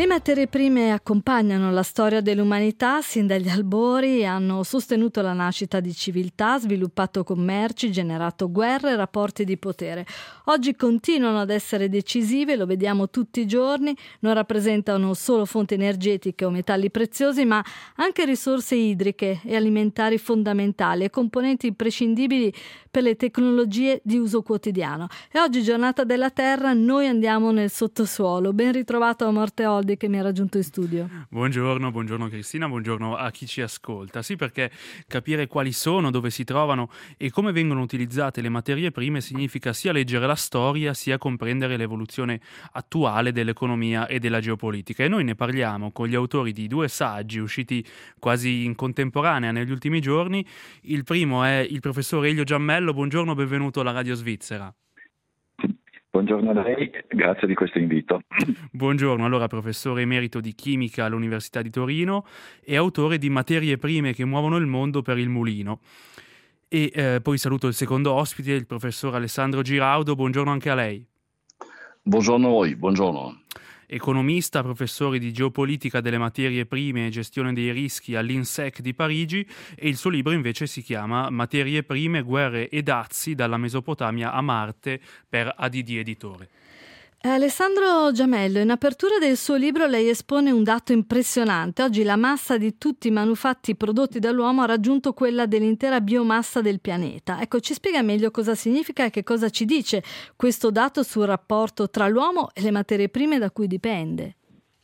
Le materie prime accompagnano la storia dell'umanità sin dagli albori, hanno sostenuto la nascita di civiltà, sviluppato commerci, generato guerre e rapporti di potere. Oggi continuano ad essere decisive, lo vediamo tutti i giorni, non rappresentano solo fonti energetiche o metalli preziosi, ma anche risorse idriche e alimentari fondamentali e componenti imprescindibili per le tecnologie di uso quotidiano. E oggi, giornata della Terra, noi andiamo nel sottosuolo. Ben ritrovato a Morte Oldi, che mi ha raggiunto in studio. Buongiorno Cristina, buongiorno a chi ci ascolta. Sì, perché capire quali sono, dove si trovano e come vengono utilizzate le materie prime significa sia leggere la storia, sia comprendere l'evoluzione attuale dell'economia e della geopolitica. E noi ne parliamo con gli autori di 2 saggi usciti quasi in contemporanea negli ultimi giorni. Il primo è il professor Elio Giammello. Buongiorno, benvenuto alla Radio Svizzera. Buongiorno a lei, grazie di questo invito. Buongiorno, allora professore emerito di chimica all'Università di Torino e autore di Materie prime che muovono il mondo per il mulino. E poi saluto il secondo ospite, il professor Alessandro Giraudo. Buongiorno anche a lei. Buongiorno a voi, buongiorno. Economista, professore di geopolitica delle materie prime e gestione dei rischi all'INSEC di Parigi, e il suo libro invece si chiama Materie prime, guerre e dazi dalla Mesopotamia a Marte per ADD Editore. Alessandro Giamello, in apertura del suo libro lei espone un dato impressionante. Oggi la massa di tutti i manufatti prodotti dall'uomo ha raggiunto quella dell'intera biomassa del pianeta. Ecco, ci spiega meglio cosa significa e che cosa ci dice questo dato sul rapporto tra l'uomo e le materie prime da cui dipende.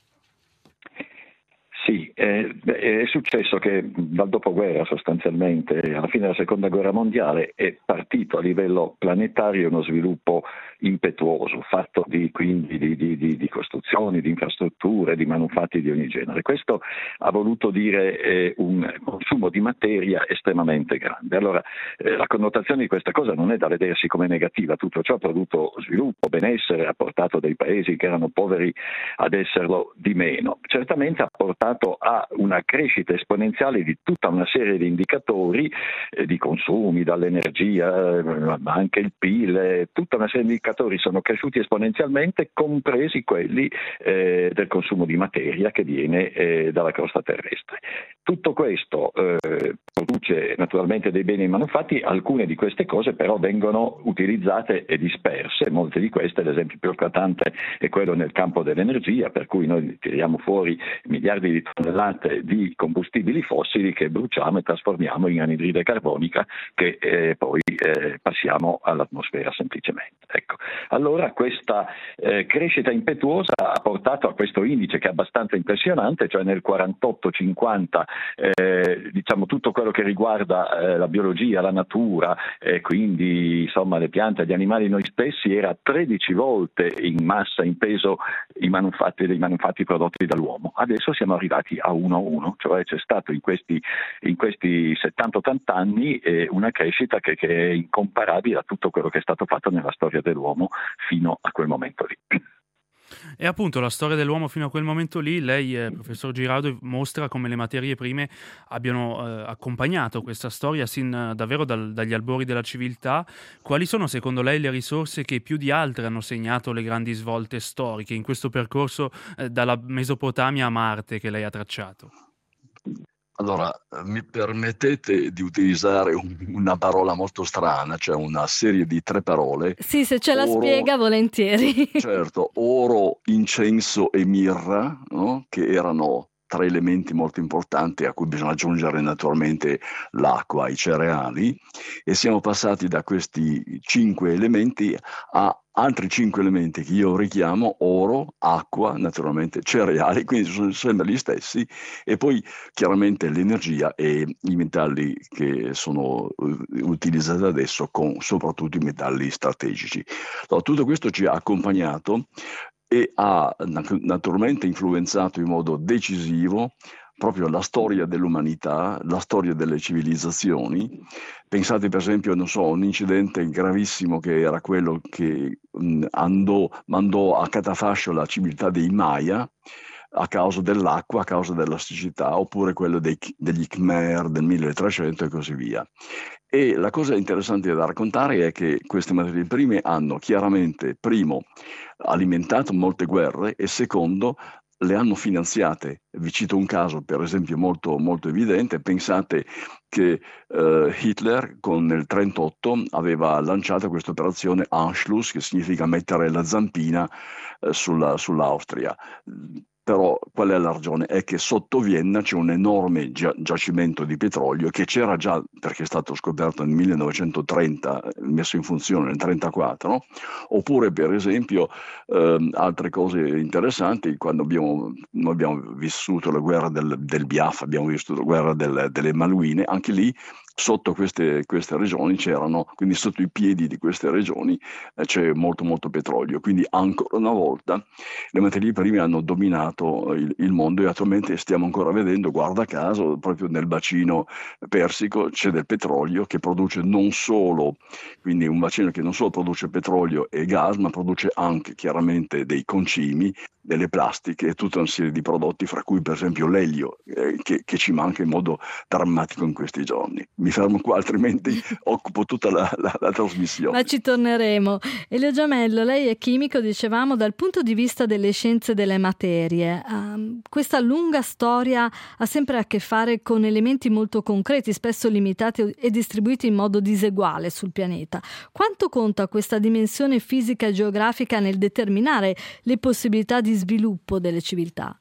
Sì, è successo che dal dopoguerra sostanzialmente, alla fine della seconda guerra mondiale, è partito a livello planetario uno sviluppo impetuoso, fatto quindi di costruzioni, di infrastrutture, di manufatti di ogni genere. Questo ha voluto dire un consumo di materia estremamente grande. Allora, la connotazione di questa cosa non è da vedersi come negativa, tutto ciò ha prodotto sviluppo, benessere, ha portato dei paesi che erano poveri ad esserlo di meno. Certamente ha portato a una crescita esponenziale di tutta una serie di indicatori di consumi, dall'energia, ma anche il PIL, tutta una serie di indicatori sono cresciuti esponenzialmente, compresi quelli del consumo di materia che viene dalla crosta terrestre. Tutto questo produce naturalmente dei beni manufatti, alcune di queste cose però vengono utilizzate e disperse, molte di queste, l'esempio più eclatante è quello nel campo dell'energia, per cui noi tiriamo fuori miliardi di tonnellate di combustibili fossili che bruciamo e trasformiamo in anidride carbonica che poi passiamo all'atmosfera semplicemente. Ecco. Allora questa crescita impetuosa ha portato a questo indice che è abbastanza impressionante, cioè nel 48-50 diciamo tutto quello che riguarda la biologia, la natura, quindi insomma le piante, gli animali, noi stessi, era 13 volte in massa, in peso dei manufatti prodotti dall'uomo. Adesso siamo arrivati a 1-1, cioè c'è stato in questi 70-80 anni una crescita che è incomparabile a tutto quello che è stato fatto nella storia dell'uomo fino a quel momento lì. E appunto la storia dell'uomo fino a quel momento lì, lei, professor Giraudo, mostra come le materie prime abbiano accompagnato questa storia sin davvero dagli albori della civiltà. Quali sono secondo lei le risorse che più di altre hanno segnato le grandi svolte storiche in questo percorso dalla Mesopotamia a Marte che lei ha tracciato? Allora, mi permettete di utilizzare una parola molto strana, cioè una serie di 3 parole. Sì, se ce la spiega, volentieri. Certo, oro, incenso e mirra, no? Che erano 3 elementi molto importanti a cui bisogna aggiungere naturalmente l'acqua, i cereali, e siamo passati da questi 5 elementi a altri 5 elementi che io richiamo: oro, acqua, naturalmente cereali, quindi sono sempre gli stessi, e poi chiaramente l'energia e i metalli che sono utilizzati adesso, con soprattutto i metalli strategici. Allora, tutto questo ci ha accompagnato e ha naturalmente influenzato in modo decisivo proprio la storia dell'umanità, la storia delle civilizzazioni. Pensate per esempio, non so, un incidente gravissimo che era quello che mandò a catafascio la civiltà dei Maya a causa dell'acqua, a causa della siccità, oppure quello degli Khmer del 1300 e così via. E la cosa interessante da raccontare è che queste materie prime hanno chiaramente, primo, alimentato molte guerre, e secondo, le hanno finanziate. Vi cito un caso, per esempio, molto, molto evidente. Pensate che Hitler nel 1938 aveva lanciato questa operazione Anschluss, che significa mettere la zampina sull'Austria. Però qual è la ragione? È che sotto Vienna c'è un enorme giacimento di petrolio che c'era già, perché è stato scoperto nel 1930, messo in funzione nel 1934, no? Oppure per esempio altre cose interessanti, quando noi abbiamo vissuto la guerra del Biafra, abbiamo vissuto la guerra delle Malouine, anche lì sotto queste regioni c'erano, quindi sotto i piedi di queste regioni c'è molto molto petrolio, quindi ancora una volta le materie prime hanno dominato il mondo, e attualmente stiamo ancora vedendo, guarda caso, proprio nel bacino persico c'è del petrolio che produce non solo, quindi un bacino che non solo produce petrolio e gas, ma produce anche chiaramente dei concimi, delle plastiche e tutta una serie di prodotti, fra cui per esempio l'elio, che ci manca in modo drammatico in questi giorni. Mi fermo qua, altrimenti occupo tutta la trasmissione. Ma ci torneremo. Elio Giamello, lei è chimico, dicevamo, dal punto di vista delle scienze delle materie. Questa lunga storia ha sempre a che fare con elementi molto concreti, spesso limitati e distribuiti in modo diseguale sul pianeta. Quanto conta questa dimensione fisica e geografica nel determinare le possibilità di sviluppo delle civiltà?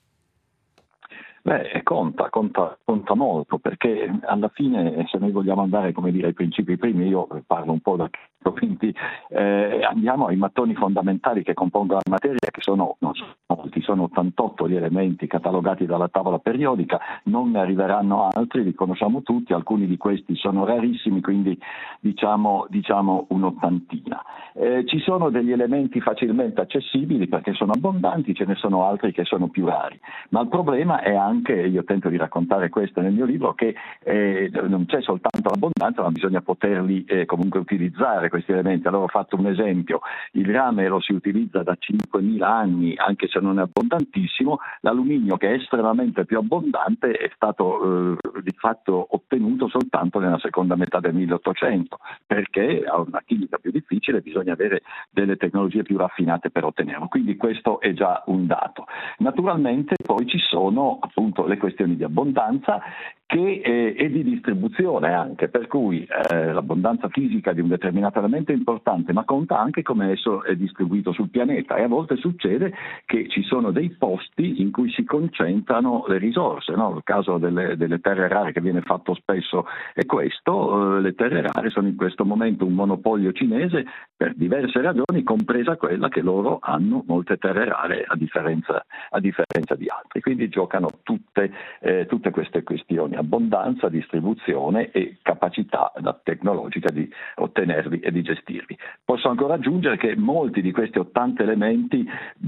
Beh, conta molto, perché alla fine, se noi vogliamo andare, come dire, ai principi primi, io parlo un po' da quindi andiamo ai mattoni fondamentali che compongono la materia, che sono, non so, molti, sono 88 gli elementi catalogati dalla tavola periodica, non ne arriveranno altri, li conosciamo tutti, alcuni di questi sono rarissimi, quindi diciamo un'ottantina. Ci sono degli elementi facilmente accessibili perché sono abbondanti, ce ne sono altri che sono più rari, ma il problema è anche, io tento di raccontare questo nel mio libro, che non c'è soltanto l'abbondanza, ma bisogna poterli comunque utilizzare questi elementi. Allora ho fatto un esempio: il rame lo si utilizza da 5.000 anni, anche se non è abbondantissimo. L'alluminio, che è estremamente più abbondante, è stato di fatto ottenuto soltanto nella seconda metà del 1800, perché ha una chimica più difficile, bisogna avere delle tecnologie più raffinate per ottenerlo. Quindi questo è già un dato. Naturalmente poi ci sono appunto le questioni di abbondanza e di distribuzione anche, per cui l'abbondanza fisica di un determinato elemento è importante, ma conta anche come esso è distribuito sul pianeta, e a volte succede che ci sono dei posti in cui si concentrano le risorse, no? Il caso delle terre rare che viene fatto spesso è questo. Le terre rare sono in questo momento un monopolio cinese per diverse ragioni, compresa quella che loro hanno molte terre rare a differenza di altri, quindi giocano tutte queste questioni: abbondanza, distribuzione e capacità tecnologica di ottenerli e di gestirli. Posso ancora aggiungere che molti di questi 80 elementi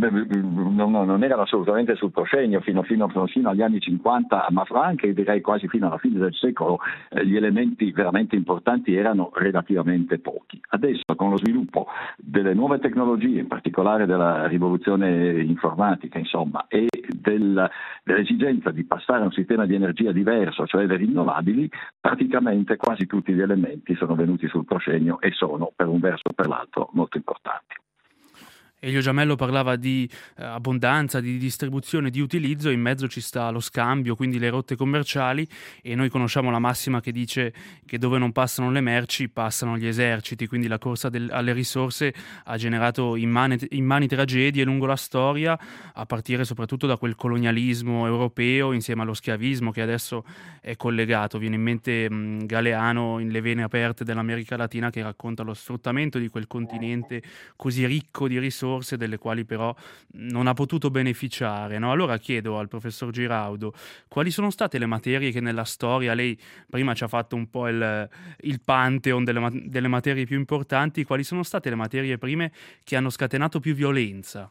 non erano assolutamente sul proscenio fino agli anni 50, ma anche direi quasi fino alla fine del secolo gli elementi veramente importanti erano relativamente pochi. Adesso, con lo sviluppo delle nuove tecnologie, in particolare della rivoluzione informatica, insomma, e dell'esigenza di passare a un sistema di energia diverso, cioè le rinnovabili, praticamente quasi tutti gli elementi sono venuti sul proscenio e sono, per un verso o per l'altro, molto importanti. Elio Giamello parlava di abbondanza, di distribuzione, di utilizzo, in mezzo ci sta lo scambio, quindi le rotte commerciali, e noi conosciamo la massima che dice che dove non passano le merci passano gli eserciti, quindi la corsa alle risorse ha generato immani tragedie lungo la storia, a partire soprattutto da quel colonialismo europeo insieme allo schiavismo che adesso è collegato. Viene in mente Galeano in Le vene aperte dell'America Latina, che racconta lo sfruttamento di quel continente così ricco di risorse delle quali però non ha potuto beneficiare, no? Allora chiedo al professor Giraudo quali sono state le materie che nella storia, lei prima ci ha fatto un po' il pantheon delle materie più importanti, quali sono state le materie prime che hanno scatenato più violenza?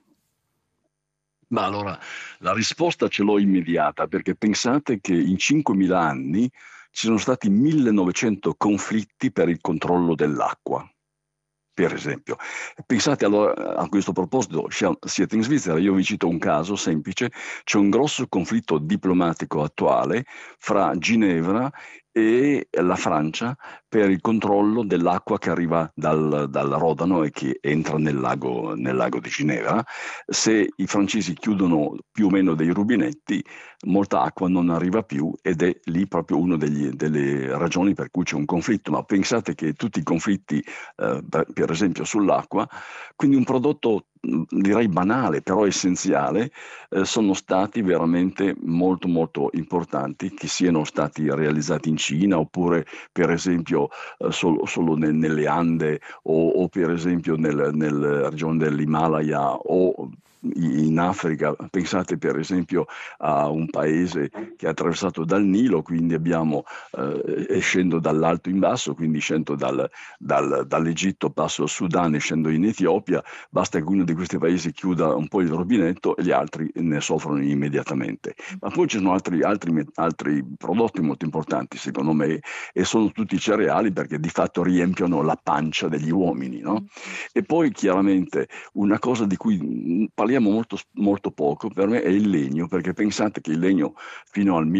Ma allora la risposta ce l'ho immediata, perché pensate che in 5.000 anni ci sono stati 1.900 conflitti per il controllo dell'acqua. Per esempio, pensate allora, a questo proposito, siete in Svizzera, io vi cito un caso semplice: c'è un grosso conflitto diplomatico attuale fra Ginevra e la Francia per il controllo dell'acqua che arriva dal Rodano e che entra nel lago di Ginevra. Se i francesi chiudono più o meno dei rubinetti, molta acqua non arriva più ed è lì proprio una delle ragioni per cui c'è un conflitto. Ma pensate che tutti i conflitti, per esempio sull'acqua, quindi un prodotto direi banale però essenziale, sono stati veramente molto molto importanti, che siano stati realizzati in Cina oppure per esempio solo nelle Ande o per esempio nella regione dell'Himalaya o in Africa. Pensate per esempio a un paese che è attraversato dal Nilo, quindi abbiamo scendo dall'alto in basso, quindi scendo dall'Egitto, passo al Sudan e scendo in Etiopia. Basta che uno di questi paesi chiuda un po' il rubinetto e gli altri ne soffrono immediatamente. Ma poi ci sono altri prodotti molto importanti secondo me, e sono tutti cereali, perché di fatto riempiono la pancia degli uomini, no? E poi chiaramente una cosa di cui parliamo molto, molto poco per me è il legno, perché pensate che il legno fino al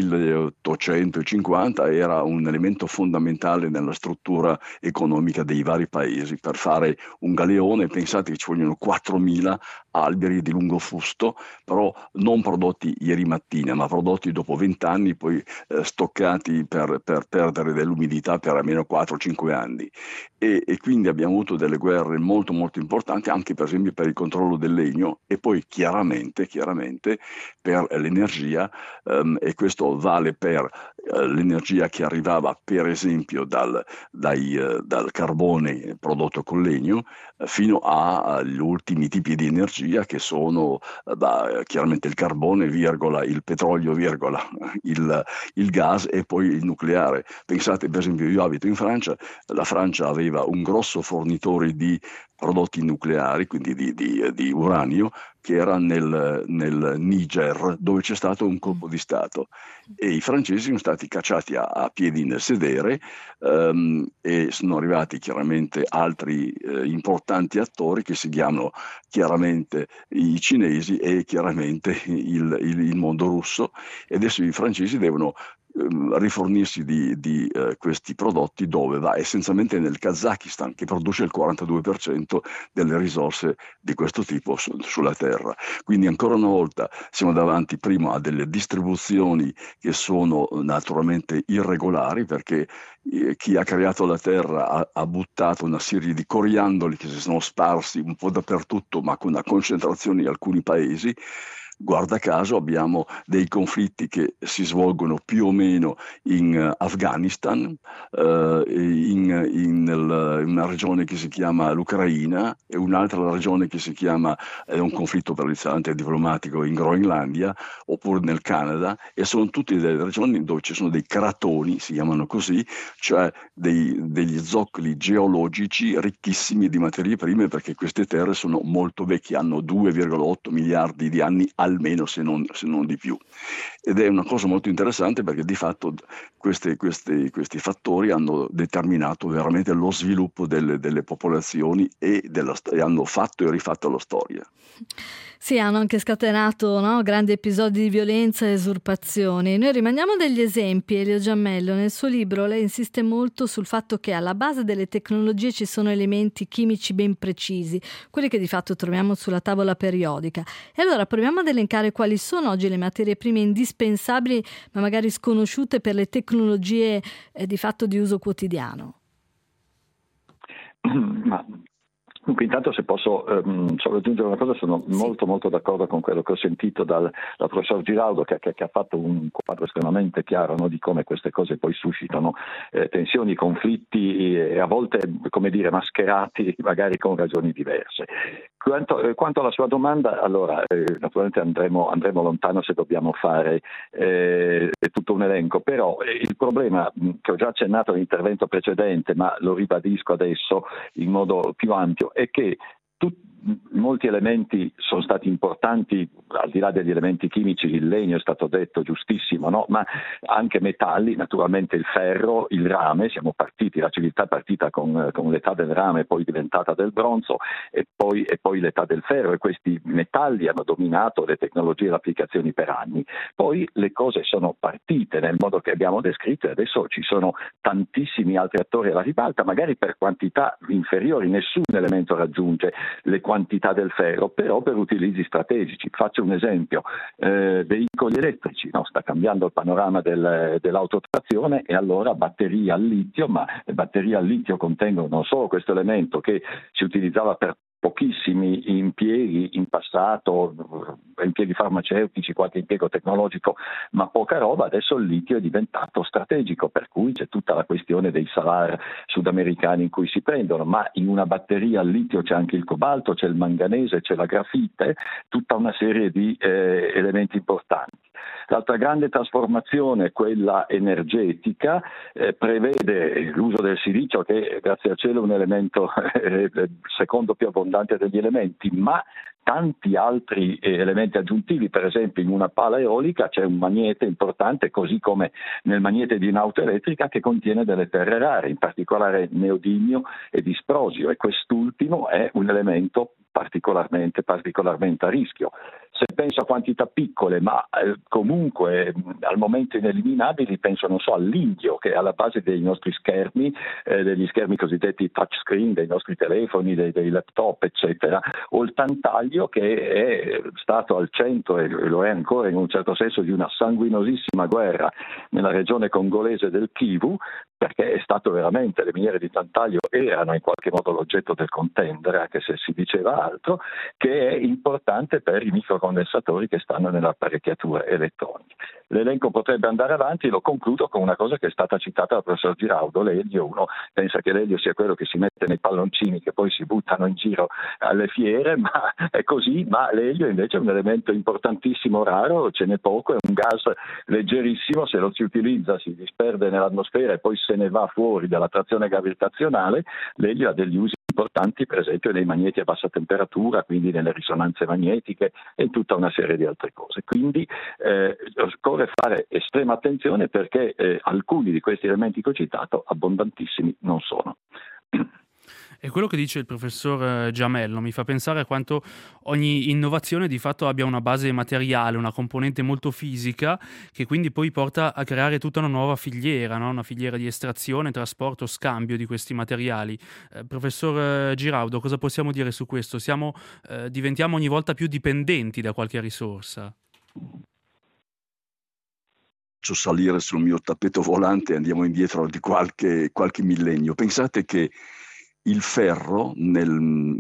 1850 era un elemento fondamentale nella struttura economica dei vari paesi. Per fare un galeone pensate che ci vogliono 4.000 alberi di lungo fusto, però non prodotti ieri mattina, ma prodotti dopo 20 anni, poi stoccati per perdere dell'umidità per almeno 4-5 anni. E quindi abbiamo avuto delle guerre molto molto importanti, anche per esempio per il controllo del legno, e poi chiaramente per l'energia, e questo vale per l'energia che arrivava per esempio dal carbone prodotto col legno, fino agli ultimi tipi di energia che sono chiaramente il carbone, il petrolio, il gas e poi il nucleare. Pensate per esempio, io abito in Francia, la Francia aveva un grosso fornitore di prodotti nucleari, quindi di uranio, che era nel Niger, dove c'è stato un colpo di Stato, e i francesi sono stati cacciati a piedi nel sedere, e sono arrivati chiaramente altri importanti attori che si chiamano chiaramente i cinesi e chiaramente il mondo russo, e adesso i francesi devono rifornirsi di questi prodotti. Dove va? Essenzialmente nel Kazakistan, che produce il 42% delle risorse di questo tipo sulla terra. Quindi ancora una volta siamo davanti prima a delle distribuzioni che sono naturalmente irregolari, perché chi ha creato la terra ha buttato una serie di coriandoli che si sono sparsi un po' dappertutto, ma con una concentrazione in alcuni paesi. Guarda caso abbiamo dei conflitti che si svolgono più o meno in Afghanistan, in una regione che si chiama l'Ucraina, e un'altra regione che si chiama, è un conflitto per l'Islande diplomatico, in Groenlandia, oppure nel Canada, e sono tutte delle regioni dove ci sono dei cratoni, si chiamano così, cioè degli zoccoli geologici ricchissimi di materie prime, perché queste terre sono molto vecchie, hanno 2,8 miliardi di anni almeno, se non di più. Ed è una cosa molto interessante, perché di fatto questi fattori hanno determinato veramente lo sviluppo delle popolazioni e hanno fatto e rifatto la storia. Sì, hanno anche scatenato, no, grandi episodi di violenza e usurpazioni. Noi rimaniamo degli esempi. Elio Giammello, nel suo libro, lei insiste molto sul fatto che alla base delle tecnologie ci sono elementi chimici ben precisi, quelli che di fatto troviamo sulla tavola periodica. E allora proviamo ad elencare quali sono oggi le materie prime indispensabili, ma magari sconosciute per le tecnologie di fatto di uso quotidiano. Dunque, intanto, se posso solo aggiungere una cosa, sono molto molto d'accordo con quello che ho sentito dal professor Giraudo, che ha fatto un quadro estremamente chiaro, no, di come queste cose poi suscitano tensioni, conflitti, e a volte, come dire, mascherati magari con ragioni diverse. Quanto alla sua domanda, allora naturalmente andremo lontano se dobbiamo fare tutto un elenco, però il problema, che ho già accennato nell'intervento precedente, ma lo ribadisco adesso in modo più ampio, è che molti elementi sono stati importanti, al di là degli elementi chimici, il legno è stato detto giustissimo, no? Ma anche metalli, naturalmente il ferro, il rame, la civiltà è partita con l'età del rame, poi diventata del bronzo e poi l'età del ferro, e questi metalli hanno dominato le tecnologie e le applicazioni per anni. Poi le cose sono partite nel modo che abbiamo descritto e adesso ci sono tantissimi altri attori alla ribalta, magari per quantità inferiori, nessun elemento raggiunge le quantità del ferro, però per utilizzi strategici. Faccio un esempio, veicoli elettrici, no? Sta cambiando il panorama dell'autotrazione, e allora batterie al litio, ma le batterie al litio contengono non solo questo elemento che si utilizzava per pochissimi impieghi in passato, impieghi farmaceutici, qualche impiego tecnologico, ma poca roba. Adesso il litio è diventato strategico, per cui c'è tutta la questione dei salar sudamericani in cui si prendono, ma in una batteria al litio c'è anche il cobalto, c'è il manganese, c'è la grafite, tutta una serie di elementi importanti. L'altra grande trasformazione, quella energetica, prevede l'uso del silicio, che grazie al cielo è un elemento secondo più abbondante degli elementi, ma tanti altri elementi aggiuntivi. Per esempio in una pala eolica c'è un magnete importante, così come nel magnete di un'auto elettrica, che contiene delle terre rare, in particolare neodimio e disprosio, e quest'ultimo è un elemento particolarmente a rischio. Se penso a quantità piccole, ma comunque al momento ineliminabili, penso all'indio, che è alla base dei nostri schermi, degli schermi cosiddetti touchscreen, dei nostri telefoni, dei laptop, eccetera, o il tantaglio, che è stato al centro, e lo è ancora in un certo senso, di una sanguinosissima guerra nella regione congolese del Kivu, perché è stato veramente, le miniere di tantaglio erano in qualche modo l'oggetto del contendere, anche se si diceva altro, che è importante per i microcondensatori che stanno nelle apparecchiature elettroniche. L'elenco potrebbe andare avanti, lo concludo con una cosa che è stata citata dal professor Giraudo, l'elio. Uno pensa che l'elio sia quello che si mette nei palloncini che poi si buttano in giro alle fiere, ma è così, ma l'elio invece è un elemento importantissimo, raro, ce n'è poco, è un gas leggerissimo, se lo si utilizza si disperde nell'atmosfera e poi se ne va fuori dall'attrazione gravitazionale. L'elio ha degli usi importanti, per esempio nei magneti a bassa temperatura, quindi nelle risonanze magnetiche e in tutta una serie di altre cose. Quindi occorre fare estrema attenzione, perché alcuni di questi elementi che ho citato abbondantissimi non sono. E quello che dice il professor Giamello mi fa pensare a quanto ogni innovazione di fatto abbia una base materiale, una componente molto fisica, che quindi poi porta a creare tutta una nuova filiera, no? Una filiera di estrazione, trasporto, scambio di questi materiali. Professor Giraudo, cosa possiamo dire su questo? Diventiamo ogni volta più dipendenti da qualche risorsa? Faccio salire sul mio tappeto volante e andiamo indietro di qualche millennio. Pensate che il ferro nel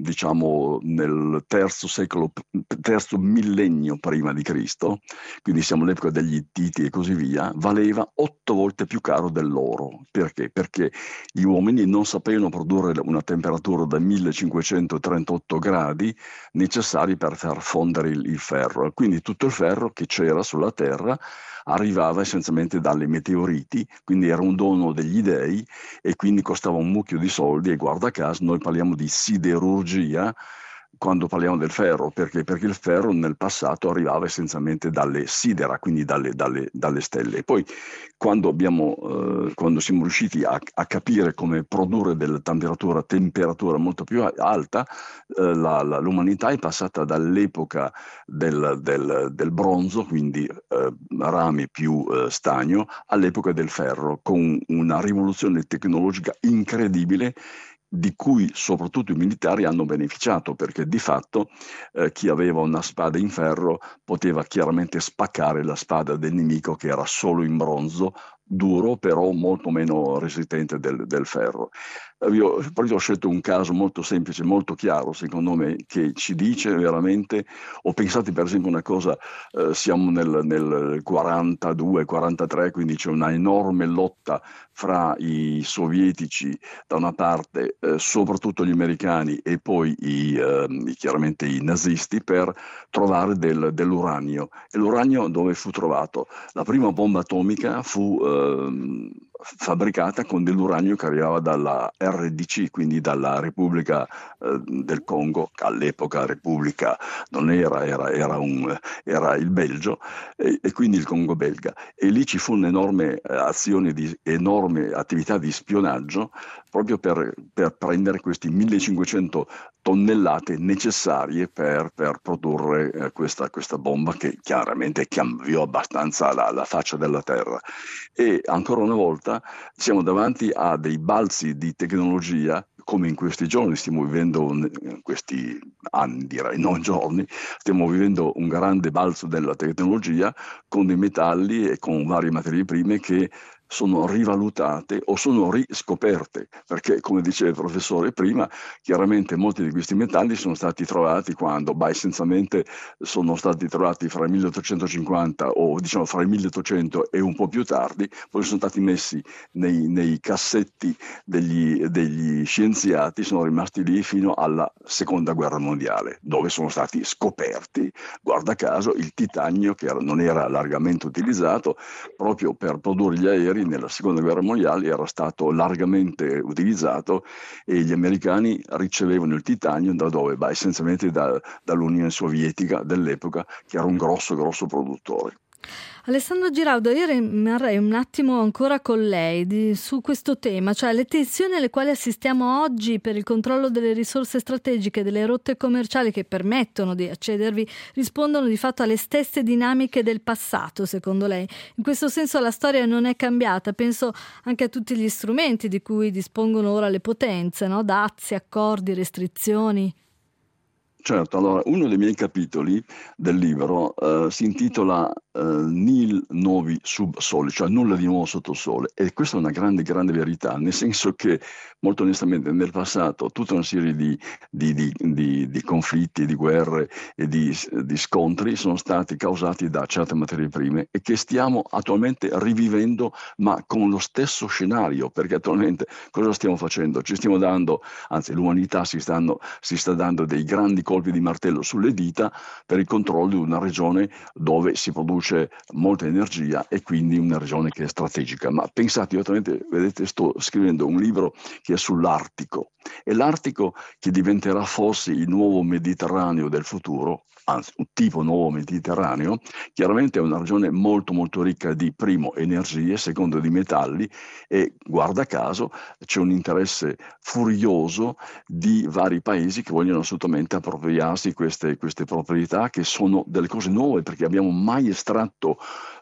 terzo millennio prima di Cristo, quindi siamo all'epoca degli Ittiti e così via, valeva 8 volte più caro dell'oro. Perché? Perché gli uomini non sapevano produrre una temperatura da 1538 gradi necessari per far fondere il ferro. Quindi tutto il ferro che c'era sulla Terra arrivava essenzialmente dalle meteoriti, quindi era un dono degli dei e quindi costava un mucchio di soldi. E guarda caso noi parliamo di siderurgia quando parliamo del ferro, perché il ferro nel passato arrivava essenzialmente dalle sidera, quindi dalle stelle. E poi quando siamo riusciti a capire come produrre della temperatura molto più alta, l'umanità è passata dall'epoca del bronzo, quindi rame più stagno, all'epoca del ferro, con una rivoluzione tecnologica incredibile, di cui soprattutto i militari hanno beneficiato, perché di fatto chi aveva una spada in ferro poteva chiaramente spaccare la spada del nemico, che era solo in bronzo, duro però molto meno resistente del ferro. Io ho scelto un caso molto semplice, molto chiaro secondo me, che ci dice veramente, o pensate per esempio una cosa, siamo nel 42-43, quindi c'è una enorme lotta fra i sovietici da una parte, soprattutto gli americani, e poi chiaramente i nazisti, per trovare dell'uranio. E l'uranio dove fu trovato? La prima bomba atomica fu fabbricata con dell'uranio che arrivava dalla RDC, quindi dalla Repubblica del Congo, che all'epoca Repubblica non era il Belgio, e quindi il Congo belga. E lì ci fu un'enorme enorme attività di spionaggio proprio per prendere questi 1500 tonnellate necessarie per produrre questa bomba che chiaramente cambiò abbastanza la faccia della Terra. E ancora una volta siamo davanti a dei balzi di tecnologia, come in questi giorni stiamo vivendo, in questi anni direi, non giorni, stiamo vivendo un grande balzo della tecnologia con dei metalli e con varie materie prime che sono rivalutate o sono riscoperte, perché come diceva il professore prima, chiaramente molti di questi metalli sono stati trovati essenzialmente sono stati trovati fra il 1850 o diciamo fra il 1800 e un po' più tardi, poi sono stati messi nei cassetti degli scienziati, sono rimasti lì fino alla seconda guerra mondiale, dove sono stati scoperti, guarda caso, il titanio che non era largamente utilizzato proprio per produrre gli aerei. Nella seconda guerra mondiale era stato largamente utilizzato e gli americani ricevevano il titanio da dove? Essenzialmente dall'Unione Sovietica dell'epoca, che era un grosso produttore. Alessandro Giraudo, io rimarrei un attimo ancora con lei su questo tema, cioè le tensioni alle quali assistiamo oggi per il controllo delle risorse strategiche, delle rotte commerciali che permettono di accedervi, rispondono di fatto alle stesse dinamiche del passato, secondo lei? In questo senso la storia non è cambiata, penso anche a tutti gli strumenti di cui dispongono ora le potenze, no? Dazi, accordi, restrizioni. Certo, allora uno dei miei capitoli del libro si intitola Nil novi sub sole, cioè nulla di nuovo sotto il sole, e questa è una grande verità, nel senso che molto onestamente nel passato tutta una serie di conflitti, di guerre e di scontri sono stati causati da certe materie prime e che stiamo attualmente rivivendo, ma con lo stesso scenario, perché attualmente cosa stiamo facendo? Ci stiamo dando, anzi l'umanità si sta dando dei grandi colpi di martello sulle dita per il controllo di una regione dove si produce molta energia e quindi una regione che è strategica. Ma pensate, vedete, sto scrivendo un libro che è sull'Artico, e l'Artico che diventerà forse il nuovo Mediterraneo del futuro, anzi un tipo nuovo Mediterraneo, chiaramente è una regione molto ricca di primo energie, secondo di metalli, e guarda caso c'è un interesse furioso di vari paesi che vogliono assolutamente appropriarsi queste proprietà, che sono delle cose nuove, perché abbiamo mai estratto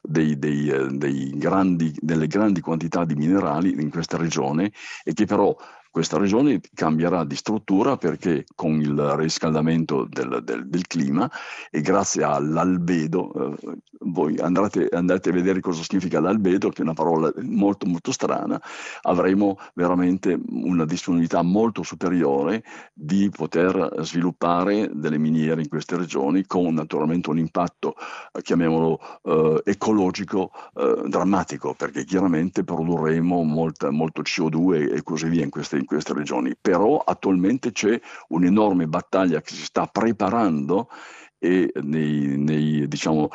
delle grandi quantità di minerali in questa regione, e che però questa regione cambierà di struttura perché con il riscaldamento del clima e grazie all'albedo, voi andate a vedere cosa significa l'albedo, che è una parola molto strana, avremo veramente una disponibilità molto superiore di poter sviluppare delle miniere in queste regioni, con naturalmente un impatto, chiamiamolo ecologico, drammatico, perché chiaramente produrremo molto CO2 e così via in queste regioni. Però attualmente c'è un'enorme battaglia che si sta preparando, e nelle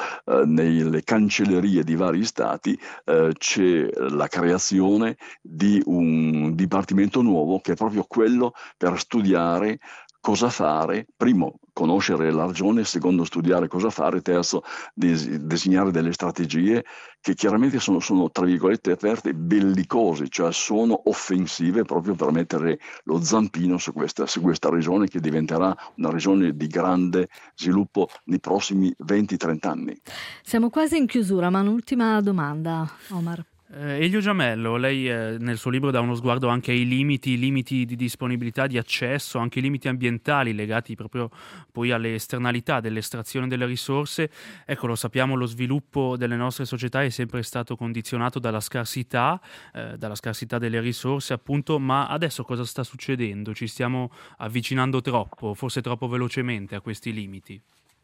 cancellerie di vari stati c'è la creazione di un dipartimento nuovo che è proprio quello per studiare cosa fare, primo conoscere la regione, secondo studiare cosa fare, terzo disegnare delle strategie che chiaramente sono tra virgolette aperte bellicose, cioè sono offensive, proprio per mettere lo zampino su questa regione, che diventerà una regione di grande sviluppo nei prossimi 20-30 anni. Siamo quasi in chiusura, ma un'ultima domanda, Omar. Elio Giamello, lei nel suo libro dà uno sguardo anche ai limiti di disponibilità, di accesso, anche i limiti ambientali legati proprio poi alle esternalità dell'estrazione delle risorse. Ecco, lo sappiamo, lo sviluppo delle nostre società è sempre stato condizionato dalla scarsità delle risorse, appunto, ma adesso cosa sta succedendo? Ci stiamo avvicinando troppo, forse troppo velocemente a questi limiti?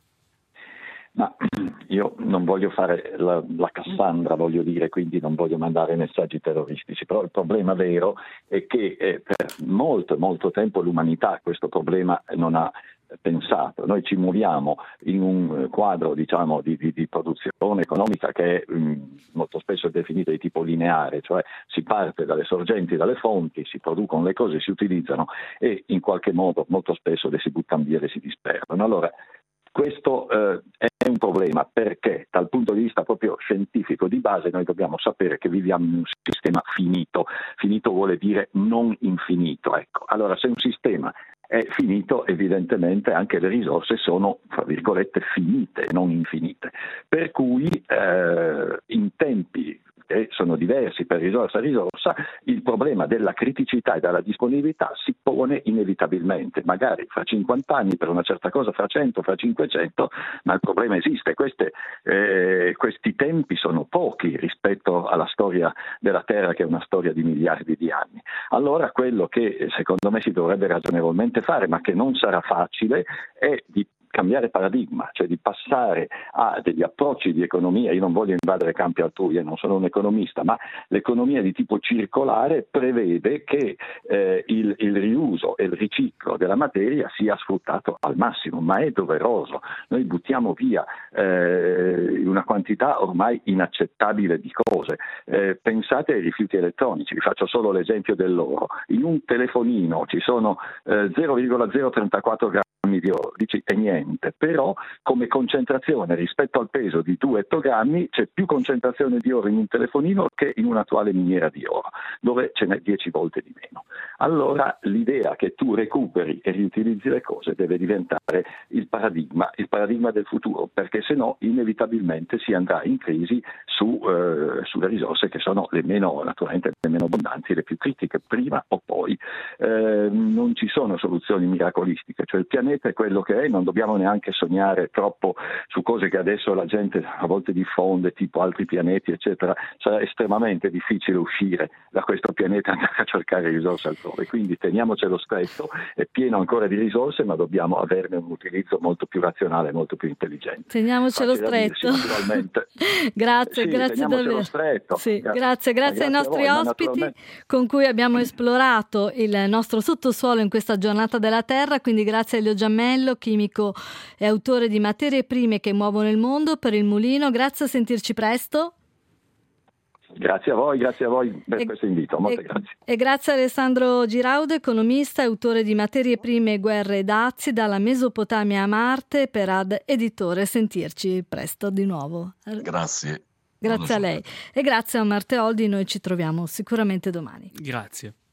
Ma io non voglio fare la Cassandra, voglio dire, quindi non voglio mandare messaggi terroristici, però il problema vero è che per molto tempo l'umanità questo problema non ha pensato. Noi ci muoviamo in un quadro, diciamo, di produzione economica che è molto spesso è definito di tipo lineare, cioè si parte dalle sorgenti, dalle fonti, si producono le cose, si utilizzano e in qualche modo molto spesso le si buttano via e si disperdono. Allora, questo è un problema perché dal punto di vista proprio scientifico di base noi dobbiamo sapere che viviamo in un sistema finito. Finito vuole dire non infinito. Ecco. Allora, se un sistema è finito, evidentemente anche le risorse sono, fra virgolette, finite, non infinite. Per cui in tempi che sono diversi per risorsa a risorsa, il problema della criticità e della disponibilità si pone inevitabilmente, magari fra 50 anni per una certa cosa, fra 100, fra 500, ma il problema esiste. Questi tempi sono pochi rispetto alla storia della Terra, che è una storia di miliardi di anni. Allora quello che secondo me si dovrebbe ragionevolmente fare, ma che non sarà facile, è di cambiare paradigma, cioè di passare a degli approcci di economia. Io non voglio invadere campi altrui, non sono un economista, ma l'economia di tipo circolare prevede che il riuso e il riciclo della materia sia sfruttato al massimo, ma è doveroso. Noi buttiamo via una quantità ormai inaccettabile di cose. Pensate ai rifiuti elettronici, vi faccio solo l'esempio dell'oro. In un telefonino ci sono 0,034 grammi di oro, dici è niente, però come concentrazione rispetto al peso di 2 ettogrammi c'è più concentrazione di oro in un telefonino che in un'attuale miniera di oro, dove ce n'è 10 volte di meno. Allora l'idea che tu recuperi e riutilizzi le cose deve diventare il paradigma del futuro, perché se no inevitabilmente si andrà in crisi sulle risorse che sono naturalmente le meno abbondanti, le più critiche, prima o poi. Non ci sono soluzioni miracolistiche, cioè il pianeta è quello che è, non dobbiamo neanche sognare troppo su cose che adesso la gente a volte diffonde, tipo altri pianeti eccetera. Sarà estremamente difficile uscire da questo pianeta e andare a cercare risorse altrove, quindi teniamocelo stretto, è pieno ancora di risorse, ma dobbiamo averne un utilizzo molto più razionale, molto più intelligente. Teniamocelo stretto. Grazie davvero. Stretto. Sì, grazie ai nostri ospiti con cui abbiamo esplorato il nostro sottosuolo in questa giornata della Terra, quindi grazie a Elio Giammello, chimico e autore di Materie prime che muovono il mondo, per Il Mulino. Grazie, a sentirci presto. Grazie a voi per questo invito, molte grazie. E grazie a Alessandro Giraudo, economista e autore di Materie prime, guerre e dazi, dalla Mesopotamia a Marte, per Ad Editore. Sentirci presto di nuovo. Grazie. Grazie a lei e grazie a Marteoldi, noi ci troviamo sicuramente domani. Grazie.